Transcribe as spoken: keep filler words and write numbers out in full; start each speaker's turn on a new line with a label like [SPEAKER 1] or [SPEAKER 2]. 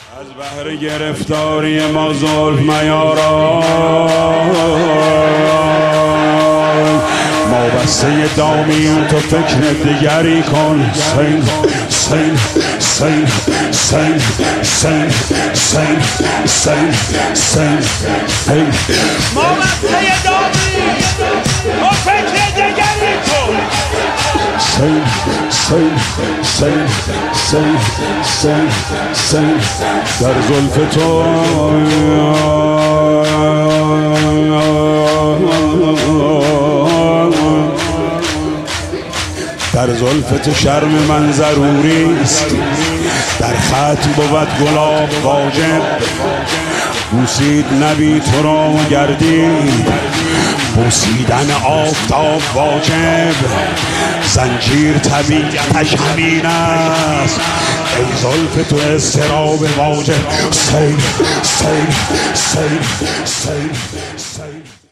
[SPEAKER 1] از بحر گرفتاری ما زلف میارا ما بسته دامیم تو فکر دیگری کن. سین سین سین سین سین سین سین سین سین
[SPEAKER 2] ما بسته دامیم تو فکر دیگری کن.
[SPEAKER 1] سین سین سین سین سین سین در زلف تو در زلف تو شرم من ضروری است، در خط بود گلاب واجب. بوسید نبی تو را و گردید بوسیدن آفتاب واجب. زنجیر طبیعتش همین است، ای زلف تو اضطراب واجب. سیل سیل سیل سیل سیل